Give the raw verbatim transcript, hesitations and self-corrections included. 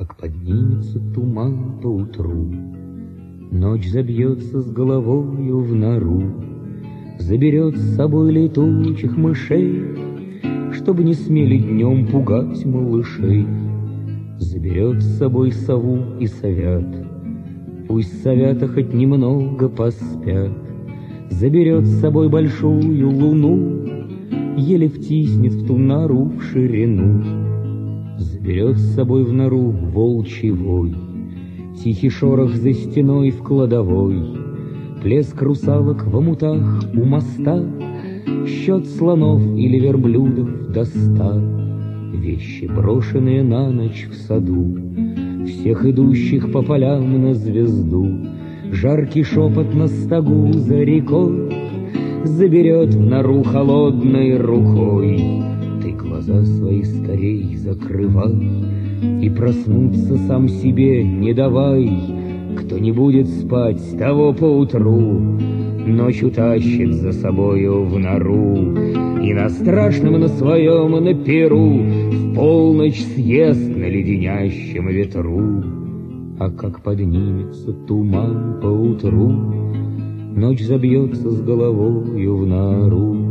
как поднимется туман поутру, ночь забьется с головою в нору, заберет с собой летучих мышей, чтобы не смели днем пугать малышей. Заберет с собой сову и совят, пусть совята хоть немного поспят. Заберет с собой большую луну, еле втиснет в ту нору в ширину. Заберет с собой в нору волчий вой, тихий шорох за стеной в кладовой, плеск русалок в омутах у моста, счет слонов или верблюдов до ста. Вещи, брошенные на ночь в саду, всех идущих по полям на звезду. Жаркий шепот на стогу за рекой заберет в нору холодной рукой. Ты глаза свои скорей закрывай и проснуться сам себе не давай. Кто не будет спать, того поутру ночь утащит за собою в нору, и на страшном на своем на перу в полночь съест на леденящем ветру. А как поднимется туман поутру, ночь забьется с головою в нору.